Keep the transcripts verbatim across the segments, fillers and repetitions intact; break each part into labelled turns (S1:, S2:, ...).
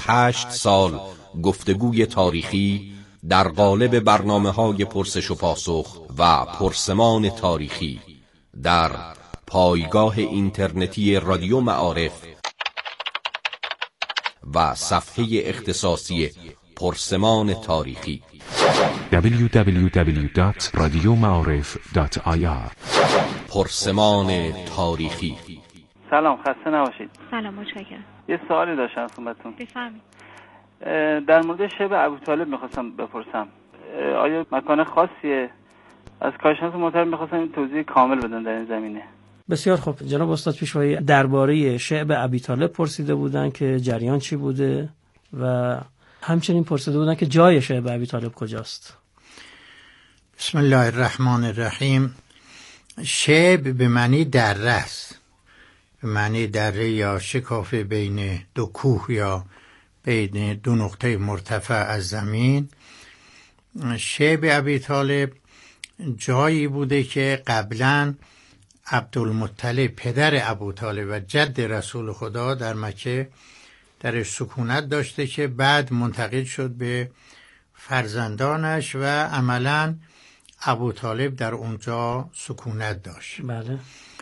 S1: هشت سال گفتگوی تاریخی در قالب برنامه‌های پرسش و پاسخ و پرسمان تاریخی در پایگاه اینترنتی رادیو معارف و صفحه اختصاصی پرسمان تاریخی
S2: دبلیو دبلیو دبلیو دات رادیو معارف دات آی آر.
S1: پرسمان تاریخی.
S3: سلام، خسته نباشید.
S4: سلام، متشکرم.
S3: یه سوالی داشتم خدمتتون.
S4: بفرمایید.
S3: در مورد شب ابوطالب میخواستم بپرسم، آیا مکان خاصیه؟ از کارشناس محترم میخواستم این توضیح کامل بدن در این زمینه.
S5: بسیار خوب. جناب استاد پیشوایی درباره شعب ابیطالب پرسیده بودن که جریان چی بوده و همچنین پرسیده بودن که جای شعب ابیطالب کجاست.
S6: بسم الله الرحمن الرحیم. شعب به معنی دره است، به معنی دره یا شکاف بین دو کوه یا بین دو نقطه مرتفع از زمین. شعب ابیطالب جایی بوده که قبلا عبدالمطلب پدر ابوطالب و جد رسول خدا در مکه در سکونت داشته که بعد منتقل شد به فرزندانش و عملا ابوطالب در اونجا سکونت داشت.
S5: بله.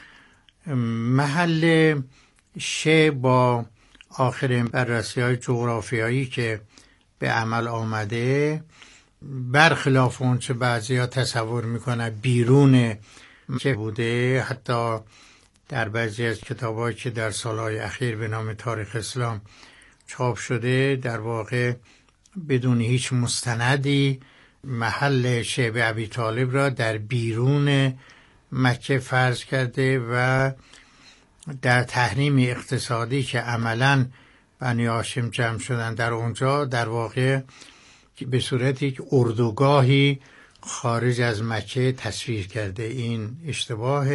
S6: محل شعب با آخرین بررسی‌های جغرافیایی که به عمل آمده، برخلاف اون چه بعضیا تصور میکنن بیرون که بوده، حتی در بعضی از کتابایی که در سالهای اخیر به نام تاریخ اسلام چاپ شده، در واقع بدون هیچ مستندی محل شعب ابیطالب را در بیرون مکه فرض کرده و در تحریم اقتصادی که عملاً بنی هاشم جمع شدن در اونجا، در واقع به صورت یک اردوگاهی خارج از مکه تصویر کرده. این اشتباه.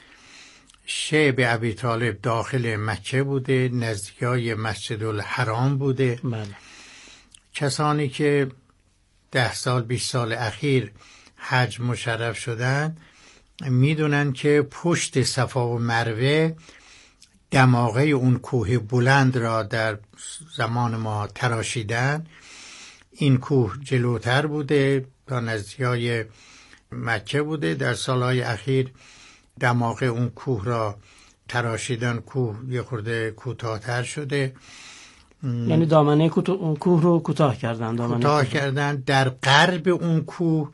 S6: شعب ابیطالب داخل مکه بوده، نزدیکای مسجد الحرام بوده.
S5: بله.
S6: کسانی که ده سال بیست سال اخیر حج مشرف شدن میدونن که پشت صفا و مروه دماغه اون کوه بلند را در زمان ما تراشیدن. این کوه جلوتر بوده، تا نزدیکای مکه بوده. در سالهای اخیر دماغه اون کوه را تراشیدن، کوه یه خورده کوتاه‌تر شده،
S5: یعنی دامنه کوه رو کوتاه کردن. دامنه
S6: کوتاه کردن در غرب اون کوه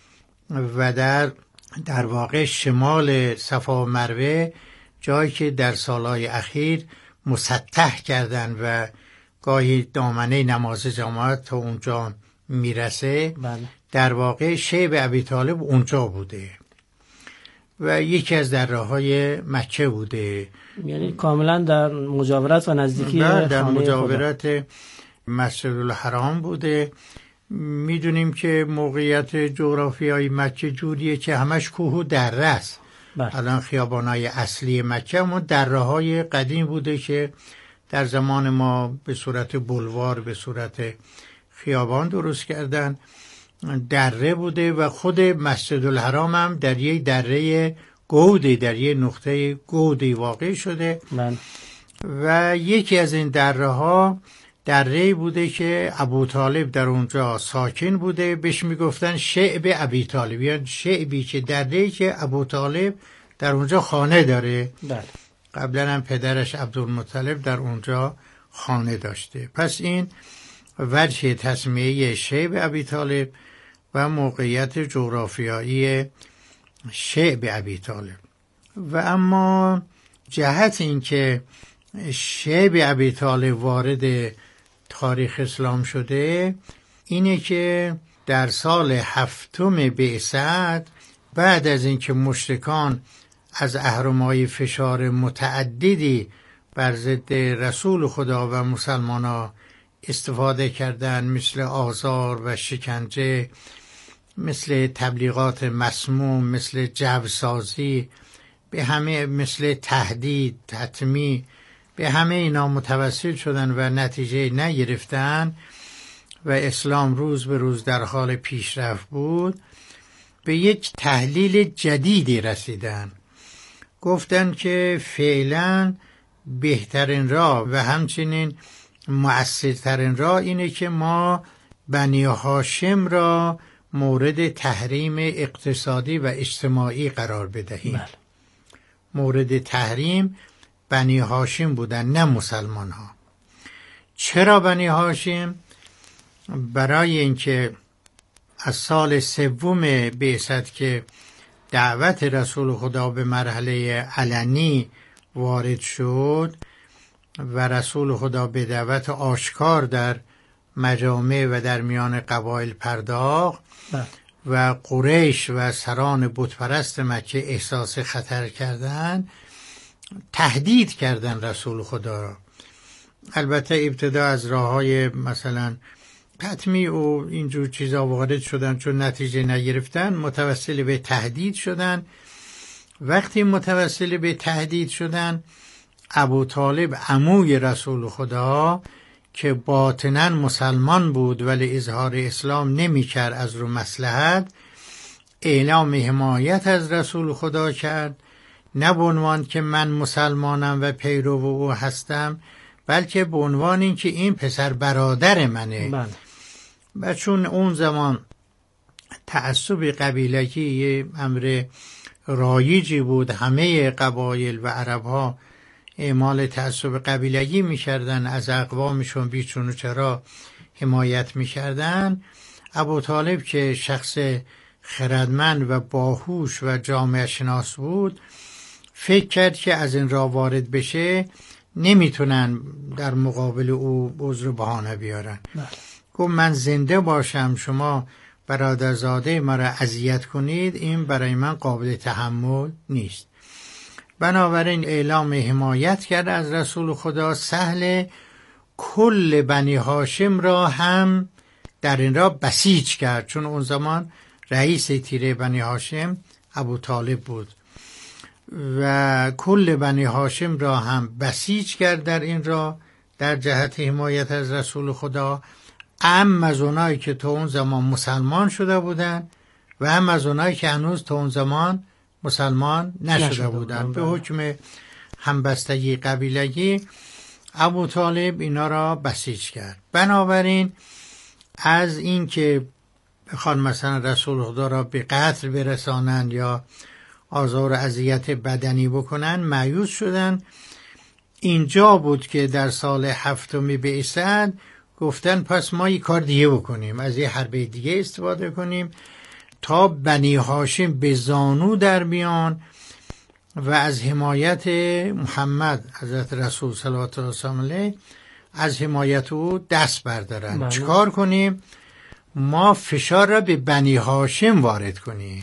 S6: و در در واقع شمال صفا و مروه، جایی که در سالهای اخیر مسطح کردن و گاهی دامنه نماز جماعت تا اونجا میرسه.
S5: بله.
S6: در واقع شعب ابیطالب اونجا بوده و یکی از دره‌های مکه بوده،
S5: یعنی کاملا در مجاورت و نزدیکی
S6: در
S5: خانه
S6: مجاورت
S5: خدا.
S6: مسجد الحرام بوده. میدونیم که موقعیت جغرافیایی مکه جوریه که همش کوه و دره است.
S5: بله.
S6: الان خیابان‌های اصلی مکه اما دره‌های قدیم بوده که در زمان ما به صورت بلوار، به صورت خیابان درست کردن. دره بوده و خود مسجد الحرام هم در یک دره گودی، در یک نقطه گودی واقع شده.
S5: بله.
S6: و یکی از این دره ها دره بوده که ابوطالب در اونجا ساکن بوده، بهش میگفتن شعب ابیطالب، یعنی شعبی که دره‌ای که ابوطالب در اونجا خانه داره.
S5: بله.
S6: قبلا هم پدرش عبدالمطلب در اونجا خانه داشته. پس این وجه تسمیه شعب ابیطالب و موقعیت جغرافیایی شعب ابیطالب. و اما جهت این که شعب ابیطالب وارد تاریخ اسلام شده اینه که در سال هفتم بعثت، بعد از اینکه مشرکان از اهرم‌های فشار متعددی بر ضد رسول خدا و مسلمانان استفاده کردن، مثل آزار و شکنجه، مثل تبلیغات مسموم، مثل جوسازی، به همه مثل تهدید، تطمیع، به همه اینا متوسل شدن و نتیجه نگرفتن و اسلام روز به روز در حال پیشرفت بود. به یک تحلیل جدیدی رسیدن، گفتن که فعلا بهترین راه و همچنین مؤثرترین راه اینه که ما بنی هاشم را مورد تحریم اقتصادی و اجتماعی قرار بدهیم.
S5: بله.
S6: مورد تحریم بنی هاشم بودن، نه مسلمان ها. چرا بنی هاشم؟ برای اینکه از سال سوم بعثت که دعوت رسول خدا به مرحله علنی وارد شد و رسول خدا به دعوت آشکار در مجامع و در میان قبایل پرداخت و قریش و سران بتپرست مکه احساس خطر کردند، تهدید کردن رسول خدا را. البته ابتدا از راه‌های مثلا تطمیع و اینجور چیزا وارد شدن، چون نتیجه نگرفتن متوسل به تهدید شدن. وقتی متوسل به تهدید شدن، ابو طالب عموی رسول خدا که باطناً مسلمان بود ولی اظهار اسلام نمی کرد از رو مصلحت، اعلام حمایت از رسول خدا کرد، نه به عنوان که من مسلمانم و پیرو او هستم، بلکه به عنوان این که این پسر برادر منه.
S5: بله.
S6: و چون اون زمان تعصب قبیلگی یه امر رایجی بود، همه قبایل و عرب‌ها اعمال تعصب قبیلگی می‌کردن، از اقوامشون بیچون و چرا حمایت می‌کردن. ابو طالب که شخص خردمند و باهوش و جامعه شناس بود، فکر کرد که از این راه وارد بشه نمیتونن در مقابل او عذر و بهانه بیارن. گفت من زنده باشم شما برادرزاده مرا اذیت کنید، این برای من قابل تحمل نیست. بنابراین اعلام حمایت کرد از رسول خدا. سهل کل بنی هاشم را هم در این را بسیج کرد، چون اون زمان رئیس تیره بنی هاشم ابو طالب بود و کل بنی هاشم را هم بسیج کرد در این را در جهت حمایت از رسول خدا، هم از اونایی که تا اون زمان مسلمان شده بودن و هم از اونایی که هنوز تا اون زمان مسلمان نشده, نشده بودن. بودن. به حکم همبستگی قبیلگی ابو طالب اینا را بسیج کرد. بنابراین از این که بخوان مثلا رسول خدا را به قتل برسانند یا آزار و اذیت بدنی بکنن، مایوس شدن. اینجا بود که در سال هفتم بعثت گفتن پس ما یک کار دیگه بکنیم، از یه حربه دیگه استفاده کنیم تا بنی هاشم به زانو در بیان و از حمایت محمد حضرت رسول صلوات الله علیه از حمایت او دست بردارن. چیکار کنیم؟ ما فشار را به بنی هاشم وارد کنیم.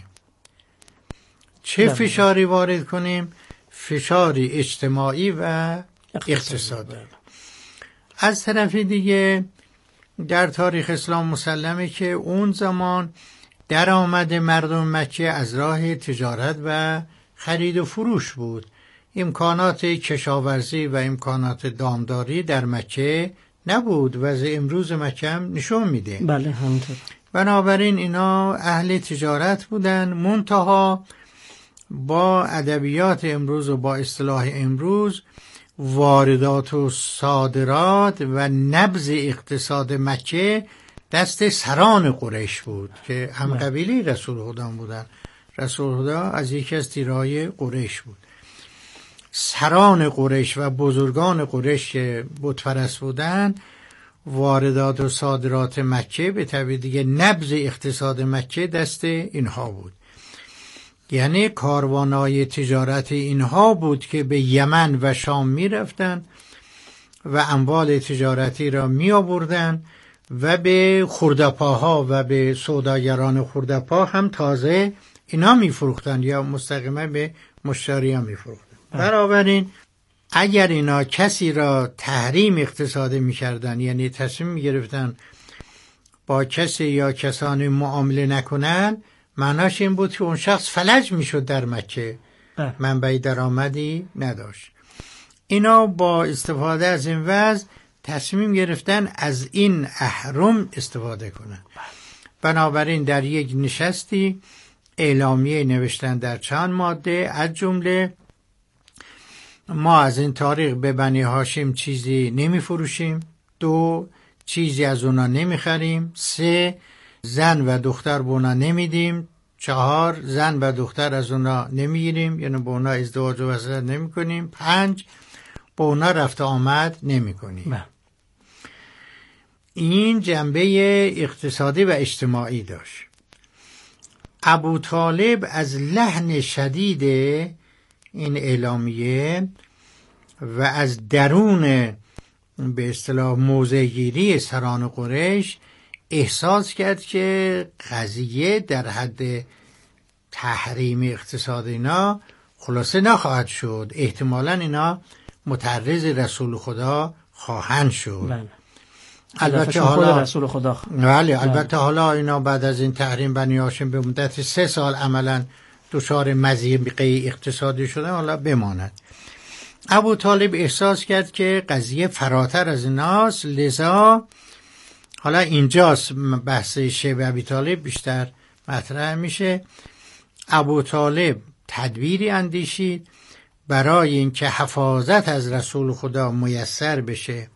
S6: چه فشاری وارد کنیم؟ فشاری اجتماعی و اقتصادی. از طرف دیگه در تاریخ اسلام مسلمه که اون زمان درآمد مردم مکه از راه تجارت و خرید و فروش بود. امکانات کشاورزی و امکانات دامداری در مکه نبود. وضع امروز مکه هم نشون میده.
S5: بله همینطور.
S6: بنابراین اینا اهل تجارت بودن، منتها با ادبیات امروز و با اصطلاح امروز واردات و صادرات و نبض اقتصاد مکه دست سران قریش بود که هم قبیله رسول خدا بودن. رسول خدا از یکی از تیرهای قریش بود. سران قریش و بزرگان قریش که بتپرست بودن، واردات و صادرات مکه به طبع دیگه نبض اقتصاد مکه دست اینها بود. یعنی کاروانای تجارت اینها بود که به یمن و شام می رفتن و اموال تجارتی را می آوردن و به خردپاها و به سوداگران خردپا هم تازه اینا می فروختن یا مستقیما به مشتریان می فروختن. بنابراین اگر اینا کسی را تحریم اقتصادی می کردن، یعنی تصمیم می گرفتن با کسی یا کسانی معامله نکنن، معناش این بود که اون شخص فلج می شد در مکه، منبع درآمدی نداشت. اینا با استفاده از این وضع تصمیم گرفتن از این اهرم استفاده کنن. بنابراین در یک نشستی اعلامیه نوشتن در چند ماده، از جمله ما از این طریق به بنی هاشم چیزی نمی فروشیم، دو، چیزی از اونا نمیخریم. سه، زن و دختر به اونا نمیدیم. چهار، زن و دختر از اونا نمیگیریم، یعنی با اونا ازدواج و وصلت نمی کنیم. پنج، با اونا رفت آمد نمی کنیم. این جنبه اقتصادی و اجتماعی داشت. ابو طالب از لحن شدید این اعلامیه و از درون به اصطلاح موضع‌گیری سران قریش احساس کرد که قضیه در حد تحریم اقتصاد اینا خلاصه نخواهد شد، احتمالاً اینا متعرض رسول خدا خواهند شد.
S5: بله.
S6: البته حالا
S5: رسول خدا خ...
S6: بله البته حالا اینا بعد از این تحریم بنی هاشم به مدت سه سال عملاً دچار مضیقه اقتصادی شدن، حالا بماند. ابو طالب احساس کرد که قضیه فراتر از ایناست، لذا حالا اینجاست بحث شیب ابی طالب بیشتر مطرح میشه. ابو طالب تدبیری اندیشید برای اینکه حفاظت از رسول خدا میسر بشه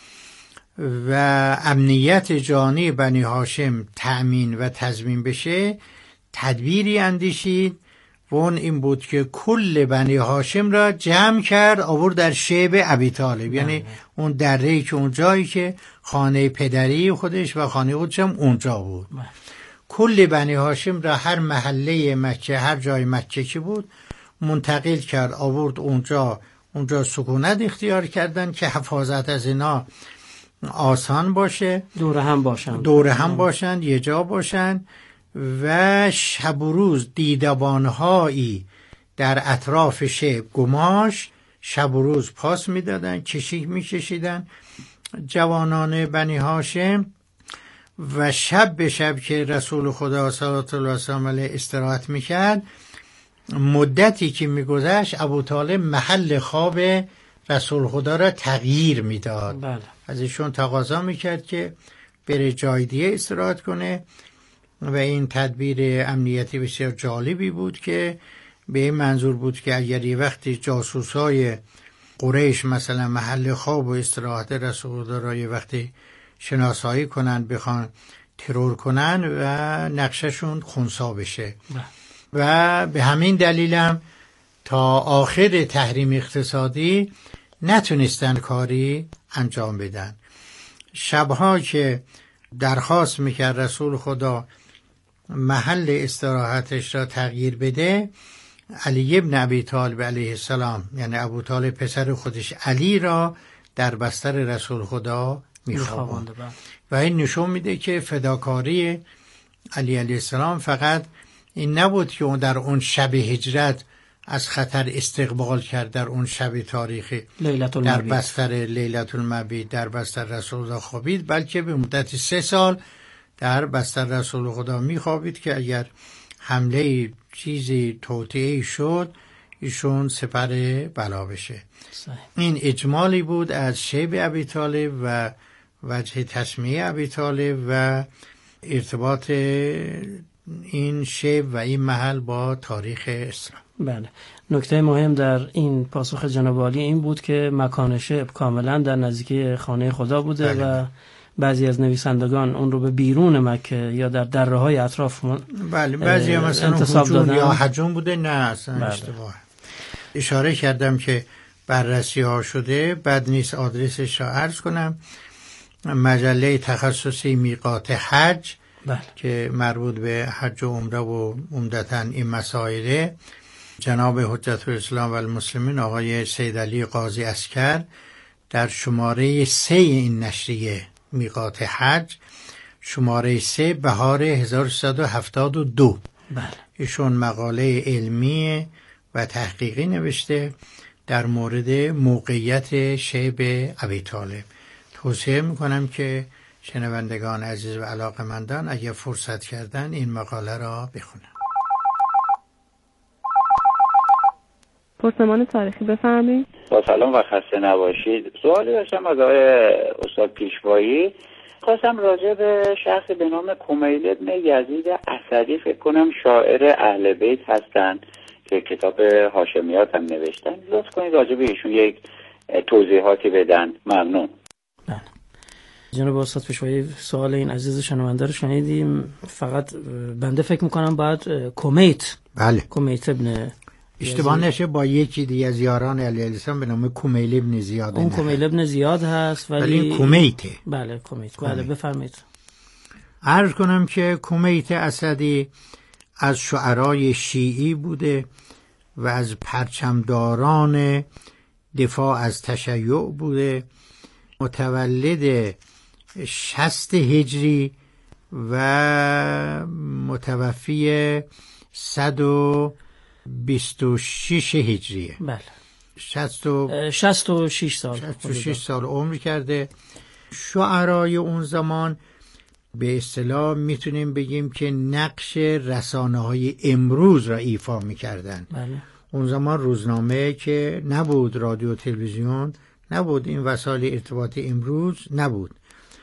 S6: و امنیت جانی بنی هاشم تأمین و تضمین بشه. تدبیری اندیشید و اون این بود که کل بنی هاشم را جمع کرد آورد در شیب ابی طالب، یعنی اون دره‌ای که اون جایی که خانه پدری خودش و خانه خودش هم اونجا بود. کل بنی هاشم را هر محله مکه، هر جای مکه که بود منتقل کرد آورد اونجا. اونجا سکونت اختیار کردن که حفاظت از اینا آسان باشه،
S5: دور هم باشن
S6: دور هم باشن یه جا باشن و شب و روز دیدبانهایی در اطراف شیب گماش شب و روز پاس میدادن، کشیک میکشیدن جوانان بنی هاشم و شب به شب که رسول خدا صلی الله علیه و آله استراحت میکرد، مدتی که میگذشت ابو طالب محل خواب رسول خدا را تغییر میداد.
S5: بله.
S6: از ایشون تقاضا میکرد که بره جای دیگه استراحت کنه و این تدبیر امنیتی بسیار جالبی بود که به این منظور بود که اگر یه وقتی جاسوسای قریش مثلا محل خواب و استراحت رسول خدا را یه وقتی شناسایی کنن، بخوان ترور کنن و نقششون خنثی بشه. و به همین دلیل هم تا آخر تحریم اقتصادی نتونستن کاری انجام بدن. شبها که درخواست میکرد رسول خدا محل استراحتش را تغییر بده، علی ابن ابی طالب علیه السلام یعنی ابو طالب پسر خودش علی را در بستر رسول خدا میخواباند و این نشون میده که فداکاری علی علیه السلام فقط این نبود که اون در اون شب هجرت از خطر استقبال کرد، در اون شب تاریخی در بستر لیلة المبیت در بستر رسول خدا خوابید، بلکه به مدت سه سال در بستر رسول خدا میخوابید که اگر حمله چیزی توطئه‌ای شد ایشون سپر بلا بشه. صحیح. این اجمالی بود از شیب ابی طالب و وجه تسمیه ابی طالب و ارتباط این شیب و این محل با تاریخ اسلام.
S5: بله. نکته مهم در این پاسخ جناب عالی این بود که مکان شیب کاملا در نزدیکی خانه خدا بوده. بله. و بعضی از نویسندگان اون رو به بیرون مکه یا در دره‌های اطراف من...
S6: بله بعضی هم مثلا هجوم یا حجوم بوده، نه اصلا بله. اشتباه. اشاره کردم که بررسی ها شده، بعد نیست آدرسش را عرض کنم. مجله تخصصی میقات حج بله. که مربوط به حج و عمره و عمدتاً این مسائل، جناب حجت الاسلام و المسلمین آقای سید علی قاضی عسکر در شماره سه این نشریه میقات حج، شماره سه بهار هزار و سیصد و هفتاد و دو بله. ایشون مقاله علمی و تحقیقی نوشته در مورد موقعیت شیب ابی طالب. توصیه میکنم که شنوندگان عزیز و علاقمندان اگر فرصت کردن این مقاله را بخونن.
S4: پرسمان تاریخی بفرمایید.
S7: با سلام و خسته نباشید. سوالی داشتم از آقای استاد پیشوایی. خواستم راجع به شخص به نام کمیل ابن یزید اسدی، فکر کنم شاعر اهل بیت هستن که کتاب هاشمیات هم نوشتن، لطف کنید راجع به ایشون یک توضیحاتی بدن. ممنون.
S5: بله. جناب استاد پیشوایی سوال این عزیز شنونده رو شنیدیم. فقط بنده فکر میکنم باید کمیت
S6: بله
S5: کمیت ابن
S6: اشتباه نشه با یکی دیگه از یاران علیه السلام به نام کمیل ابن زیاد.
S5: اون کمیل ابن زیاد هست ولی
S6: ولی کمیته.
S5: بله کمیت. بله بفرمایید.
S6: عرض کنم که کمیت اسدی از شعرای شیعی بوده و از پرچمداران دفاع از تشیع بوده. متولد شصت هجری و متوفی صد و بیست و شش هجریه.
S5: بله
S6: شصت و
S5: شصت و شش سال
S6: شصت و شش سال عمر کرده. شعرای اون زمان به اصطلاح میتونیم بگیم که نقش رسانه‌های امروز را ایفا میکردن.
S5: بله.
S6: اون زمان روزنامه که نبود، رادیو تلویزیون نبود، این وسایل ارتباط امروز نبود.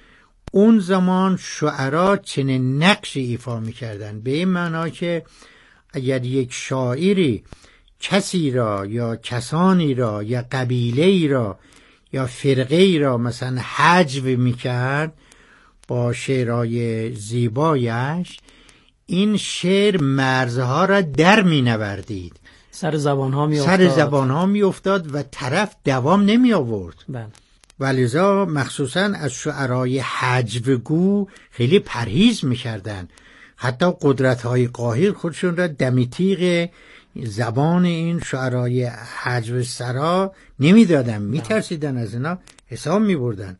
S6: اون زمان شعرا چنین نقشی ایفا میکردن، به این معنا که اگر یک شاعری کسی را یا کسانی را یا قبیله‌ای را یا فرقه‌ای را مثلا حجو میکرد با شعرهای زیبایش، این شعر مرزها را در مینوردید،
S5: سر زبان ها می
S6: سر زبان ها می افتاد و طرف دوام نمی آورد.
S5: بله.
S6: ولذا مخصوصا از شعرهای حجوگو خیلی پرهیز می کردن. حتی قدرت های قاهر خودشون را دمی تیغ زبان این شعرهای حجو سرا نمی دادن، می ترسیدن از اینا، حساب می بردن.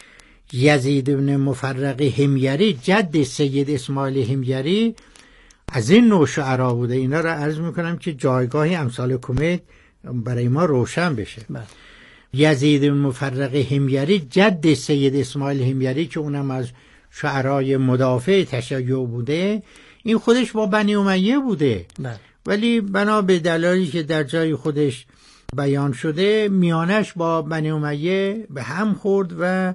S6: یزید بن مفرق حمیری جد سید اسماعیل حمیری از این نوع شعرا بوده. اینا را عرض میکنم که جایگاهی امثال کمیت برای ما روشن بشه.
S5: بله.
S6: یزید بن مفرق حمیری جد سید اسماعیل حمیری که اونم از شعرای مدافع تشیع بوده، این خودش با بنی امیه بوده.
S5: بله.
S6: ولی بنا به دلایلی که در جای خودش بیان شده، میانش با بنی امیه به هم خورد و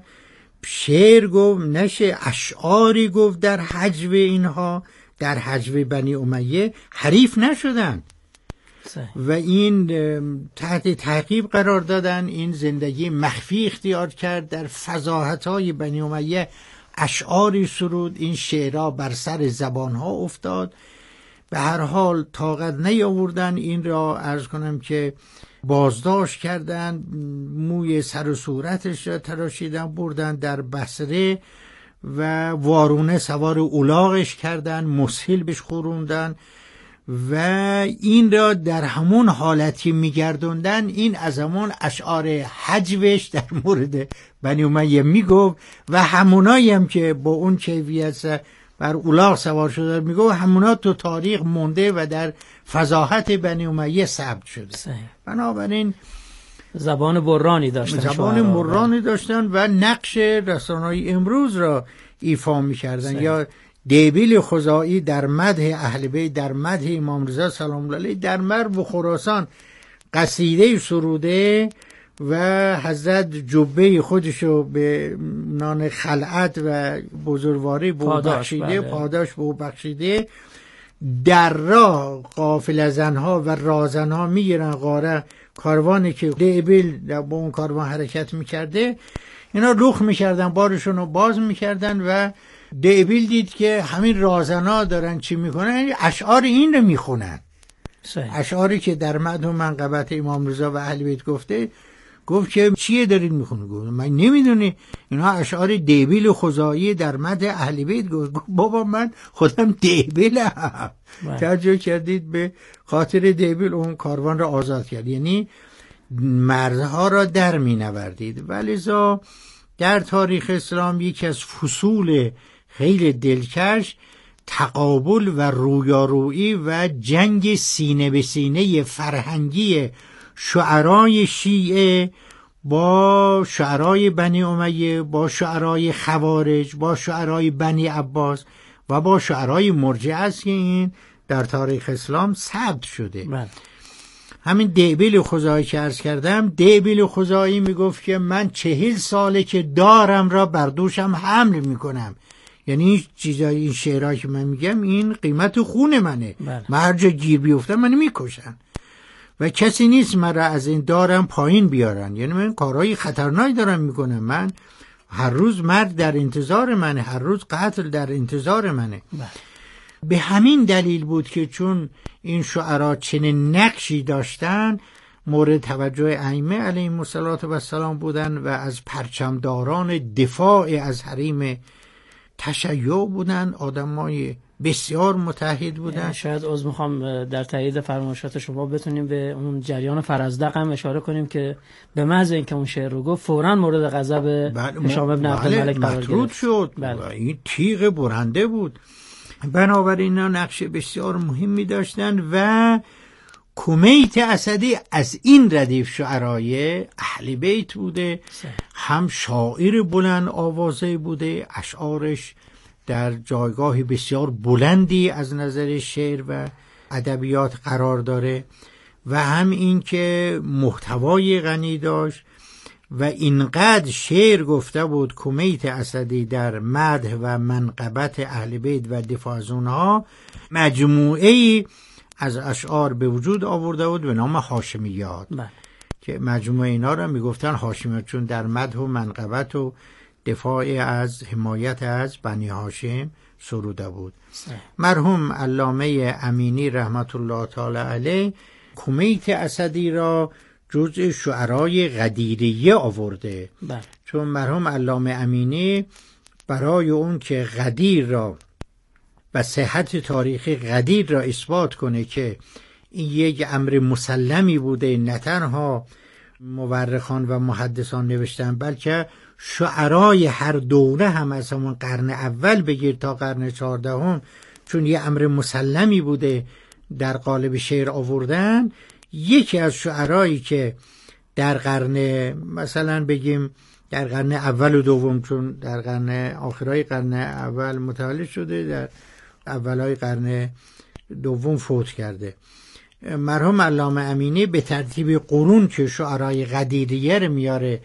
S6: شعر گفت، نشه اشعاری گفت در حجو اینها، در حجو بنی امیه حریف نشدن
S5: صحیح.
S6: و این تحت تعقیب قرار دادن. این زندگی مخفی اختیار کرد، در فضاحت‌های بنی امیه اشعاری سرود، این شعرها بر سر زبانها افتاد. به هر حال طاقت نیاوردن، این را عرض کنم که بازداشت کردن، موی سر و صورتش را تراشیدن، بردن در بصره و وارونه سوار اولاغش کردن، مسهل بهش خوروندن و این را در همون حالتی میگردوندن. این از همون اشعار حجوش در مورد بنی امیه میگفت و همونایی هم که با اون کیفیت بر اولاغ سوار شده میگفت، همونا تو تاریخ مونده و در فضاحت بنی امیه ثبت شده.
S5: صحیح.
S6: بنابراین
S5: زبان برانی داشتن،
S6: زبان برانی داشتن و نقش رسانه‌های امروز را ایفا می‌کردن. یا دیبیل خزاعی در مدح اهل بیت، در مدح امام رضا سلام الله علیه، در مرو و خراسان قصیده سروده و حضرت جبه خودشو به نان خلعت و بزرگواری به او بخشیده، بله. پاداش به او بخشیده. در راه قافله زنها و رازنها میگیرن غاره، کاروانی که دیبیل با اون کاروان حرکت میکرده، اینا رخ میکردن، بارشون رو باز میکردن و دیبیل دید که همین رازنا دارن چی میکنن، اشعار این رو میخونن. اشعاری که در مدح و منقبت امام رضا و اهل بیت گفته. گفت که چیه دارید میخونید؟ گفت من نمیدونی، اینا اشعار دیبیل خزاعی در مدح اهل بیت. گفت بابا من خودم دیبیلم. توجه کردید؟ به خاطر دیبیل اون کاروان را آزاد کرد، یعنی مرزها را در می نوردید. ولذا در تاریخ اسلام یکی از فصول خیلی دلکش تقابل و رویارویی و جنگ سینه به سینه فرهنگی شعرای شیعه با شعرای بنی امیه، با شعرای خوارج، با شعرای بنی عباس و با شعرای مرجعه است که این در تاریخ اسلام ثبت شده. من. همین دیبیل خزاعی که عرض کردم، دیبیل خزاعی میگفت که من چهل ساله که دارم را بر دوشم حمل میکنم، یعنی این چیزای این شعرهایی که من میگم این قیمت خون منه. من, من هر جا گیر بیفتم منو میکشن و کسی نیست من را از این دارم پایین بیارن، یعنی من کارهای خطرناکی دارم میکنم. من هر روز مرد در انتظار منه، هر روز قتل در انتظار منه.
S5: بله.
S6: به همین دلیل بود که چون این شعرا چنین نقشی داشتن مورد توجه ائمه علیهم السلام بودن و از پرچمداران دفاع از حریم تشیع بودن، آدمای بسیار متحد بودن.
S5: شاید عذر میخوام در تایید فرمایشات شما بتونیم به اون جریان فرزدق هم اشاره کنیم که به محض اینکه اون شعر رو گفت فوراً مورد غضب هشام بن عبدالملک قرار گرفت،
S6: مطرود شد. بله. این تیغ برنده بود. بنابراین اینا نقش بسیار مهمی داشتن و کمیت اسدی از این ردیف شعرای اهل بیت بوده. هم شاعر بلند آوازه بوده، اشعارش در جایگاه بسیار بلندی از نظر شعر و ادبیات قرار داره و هم این که محتوای غنی داشت و اینقدر شعر گفته بود کمیت اسدی در مدح و منقبت اهل بیت و دفاع از اونها، مجموعه‌ای از اشعار به وجود آورده بود به نام هاشمیات
S5: بله.
S6: که مجموعه اینا رو میگفتن هاشمیات، چون در مدح و منقبت و دفاع از حمایت از بنی هاشم سروده بود. سه. مرحوم علامه امینی رحمت الله تعالی علیه کمیت اسدی را جزء شعرای غدیریه آورده.
S5: بله.
S6: چون مرحوم علامه امینی برای اون که غدیر را و صحت تاریخی غدیر را اثبات کنه که این یک امر مسلمی بوده، نه تنها مورخان و محدثان نوشتن بلکه شعرای هر دوره هم از همون قرن اول بگیر تا قرن چهاردهم، چون یه امر مسلمی بوده در قالب شعر آوردن. یکی از شعرایی که در قرن مثلا بگیم در قرن اول و دوم، چون در قرن آخرای قرن اول متولد شده، در اولای قرن دوم فوت کرده، مرحوم علامه امینی به ترتیب قرون که شعرای غدیریه رو میاره،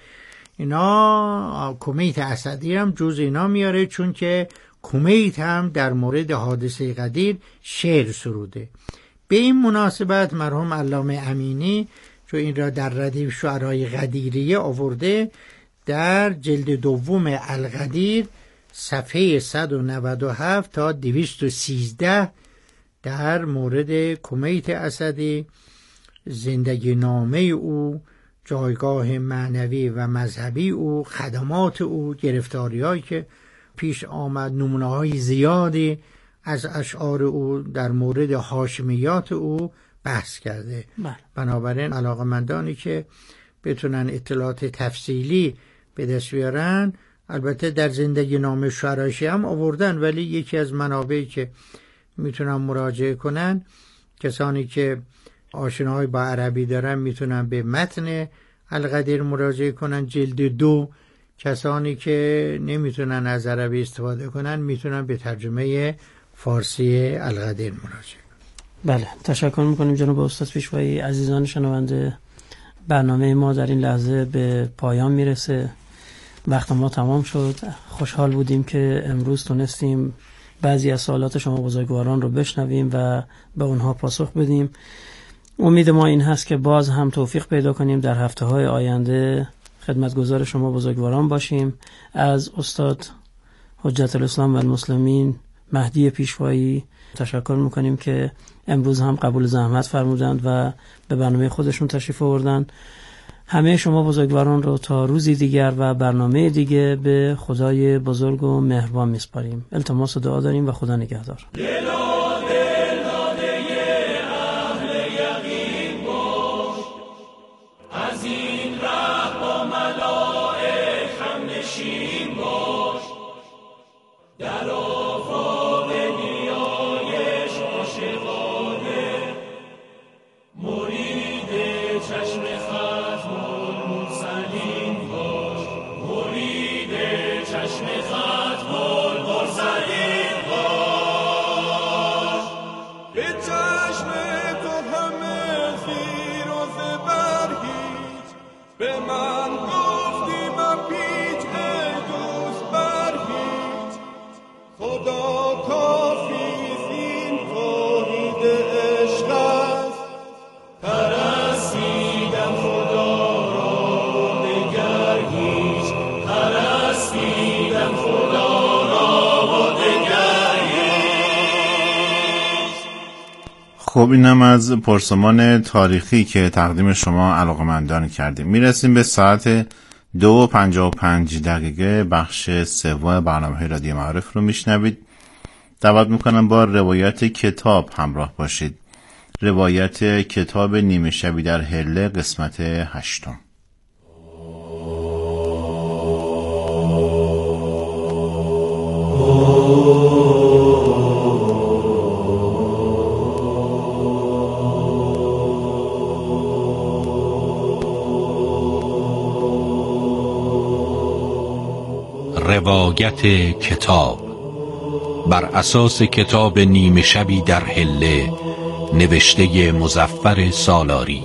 S6: اینا کمیت اسدی هم جز اینا میاره، چون که کمیت هم در مورد حادثه غدیر شعر سروده. به این مناسبت مرحوم علامه امینی چون این را در ردیف شعرای غدیریه آورده، در جلد دوم الغدیر صفحه صد و نود و هفت تا دویست و سیزده در مورد کمیت اسدی، زندگی نامه او، جایگاه معنوی و مذهبی او، خدمات او، گرفتاری‌هایی که پیش آمد، نمونه‌های زیادی از اشعار او در مورد هاشمیات او بحث کرده.
S5: بله.
S6: بنابراین علاقه‌مندانی که بتونن اطلاعات تفصیلی به دست بیارن، البته در زندگی نامه شعرایشی هم آوردن، ولی یکی از منابعی که میتونن مراجعه کنن، کسانی که آشنایی با عربی دارن میتونن به متن الغدیر مراجعه کنن جلد دو، کسانی که نمیتونن از عربی استفاده کنن میتونن به ترجمه فارسی الغدیر مراجعه کنن.
S5: بله، تشکر میکنیم جناب استاد پیشوایی. عزیزان شنونده، برنامه ما در این لحظه به پایان میرسه، وقت ما تمام شد. خوشحال بودیم که امروز تونستیم بعضی از سوالات شما بزرگواران رو بشنویم و به اونها پاسخ بدیم. امید ما این هست که باز هم توفیق پیدا کنیم در هفته‌های آینده خدمتگزار شما بزرگواران باشیم. از استاد حجت الاسلام و المسلمین مهدی پیشوایی تشکر میکنیم که امروز هم قبول زحمت فرمودند و به برنامه خودشون تشریف آوردن. همه شما بزرگواران رو تا روزی دیگر و برنامه دیگه به خدای بزرگ و مهربان میسپاریم. التماس و دعا داریم و خدا نگهدار.
S4: پرستیدم خدا را دگر هیچ، پرستیدم خب اینم از پرسمان تاریخی که تقدیم شما علاقه‌مندان کردیم. میرسیم به ساعت دو و پنجاه و پنج دقیقه. بخش سوم برنامه رادیو معارف رو میشنوید. دعوت میکنم با روایت کتاب همراه باشید. روایت کتاب نیمه شبی در حله قسمت هشتم.
S1: روایت کتاب بر اساس کتاب نیمه شبی در حله نوشته مظفر سالاری.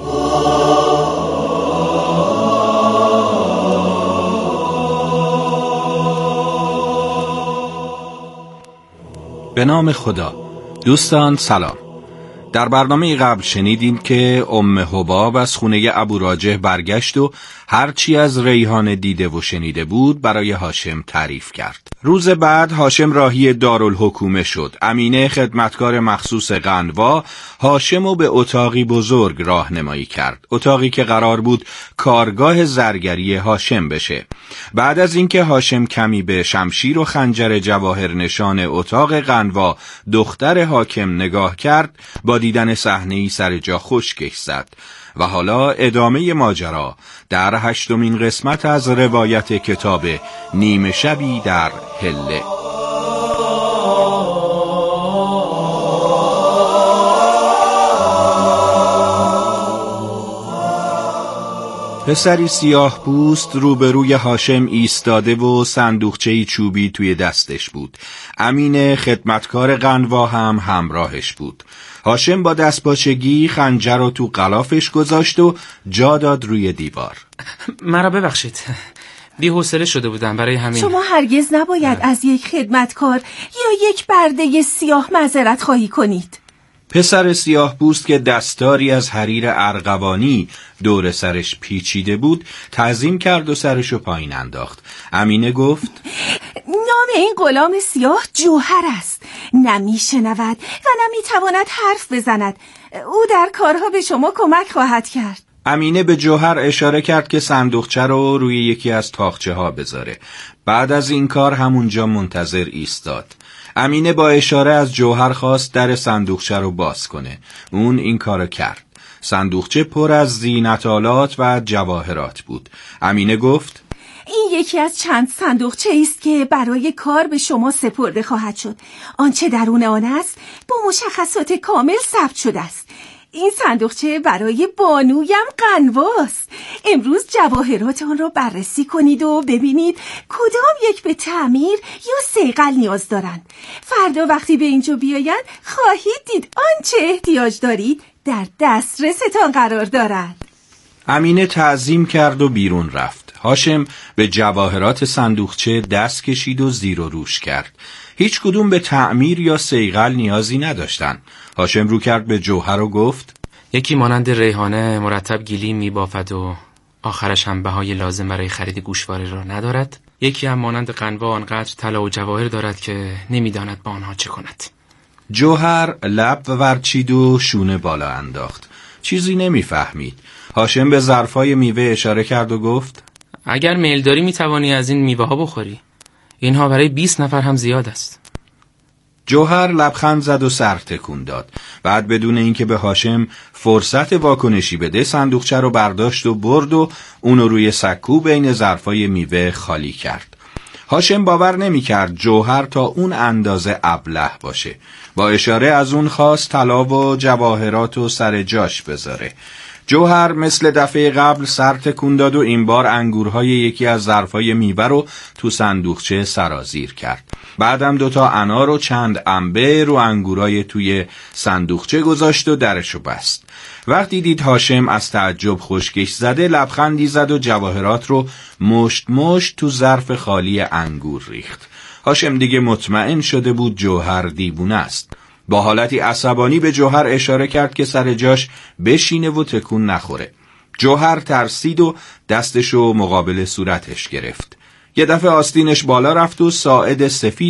S1: به نام خدا. دوستان سلام. در برنامه قبل شنیدیم که ام حباب از خونه ابو راجح برگشت و هرچی از ریحان دیده و شنیده بود برای هاشم تعریف کرد. روز بعد هاشم راهی دارالحکومه شد. امینه خدمتکار مخصوص قنوا هاشم رو به اتاقی بزرگ راهنمایی کرد. اتاقی که قرار بود کارگاه زرگری هاشم بشه. بعد از اینکه هاشم کمی به شمشیر و خنجر جواهر نشان اتاق قنوا دختر حاکم نگاه کرد، با دیدن صحنه‌ای سر جا خشکش زد. و حالا ادامه ماجرا در هشتمین قسمت از روایت کتاب نیمه شبی در حله. پسری سیاه پوست روبروی هاشم ایستاده و صندوقچه‌ای چوبی توی دستش بود. امین خدمتکار قنوا هم همراهش بود. هاشم با دستپاچگی خنجر رو تو غلافش گذاشت و جا داد روی دیوار.
S8: مرا ببخشید، بی حوصله شده بودم، برای همین.
S9: شما هرگز نباید اه. از یک خدمتکار یا یک برده سیاه معذرت خواهی کنید.
S1: پسر سیاه پوست که دستاری از حریر ارغوانی دور سرش پیچیده بود تعظیم کرد و سرشو پایین انداخت. امینه گفت
S9: نام این غلام سیاه جوهر است. نمی شنود و نمی تواند حرف بزند. او در کارها به شما کمک خواهد کرد.
S1: امینه به جوهر اشاره کرد که صندوقچه رو روی یکی از تاقچه ها بذاره. بعد از این کار همونجا منتظر ایستاد. امینه با اشاره از جوهر خواست در صندوقچه رو باز کنه. اون این کارو کرد. صندوقچه پر از زینت‌آلات و جواهرات بود. امینه گفت
S9: این یکی از چند صندوقچه است که برای کار به شما سپرده خواهد شد. آنچه درون آن است با مشخصات کامل ثبت شده است. این صندوقچه برای بانویم قنواست. امروز جواهرات آن را بررسی کنید و ببینید کدام یک به تعمیر یا صیقل نیاز دارند. فردا وقتی به اینجا بیایند خواهید دید آنچه احتیاج دارید در دسترستان قرار دارد.
S1: امینه تعظیم کرد و بیرون رفت. هاشم به جواهرات صندوقچه دست کشید و زیر و روش کرد. هیچ کدوم به تعمیر یا صیقل نیازی نداشتن. هاشم رو کرد به جوهر و گفت
S8: یکی مانند ریحانه مرتب گلی میبافد و آخرش هم بهای لازم برای خرید گوشواره را ندارد. یکی هم مانند قنوا آنقدر طلا و جواهر دارد که نمیداند با آنها چه کند.
S1: جوهر لب ورچید و شونه بالا انداخت. چیزی نمیفهمید. هاشم به ظرفای میوه اشاره کرد و گفت
S8: اگر میل داری میتوانی از این میوه ها بخوری. اینها برای بیست نفر هم زیاد است.
S1: جوهر لبخند زد و سر تکون داد. بعد بدون اینکه به هاشم فرصت واکنشی بده صندوقچه رو برداشت و برد و اونو روی سکو بین ظرفای میوه خالی کرد. هاشم باور نمی کرد جوهر تا اون اندازه ابله باشه. با اشاره از اون خواست طلا و جواهرات و سر جاش بذاره. جوهر مثل دفعه قبل سر تکون داد و این بار انگورهای یکی از ظرفای میوه رو تو صندوقچه سرازیر کرد. بعدم دوتا انار و چند انبه رو انگورای توی صندوقچه گذاشت و درشو بست. وقتی دید هاشم از تعجب خشکش زده لبخندی زد و جواهرات رو مشت مشت تو ظرف خالی انگور ریخت. هاشم دیگه مطمئن شده بود جوهر دیوونه است. با حالتی عصبانی به جوهر اشاره کرد که سر جاش بشینه و تکون نخوره. جوهر ترسید و دستشو مقابل صورتش گرفت. یه دفعه آستینش بالا رفت و ساعد سفید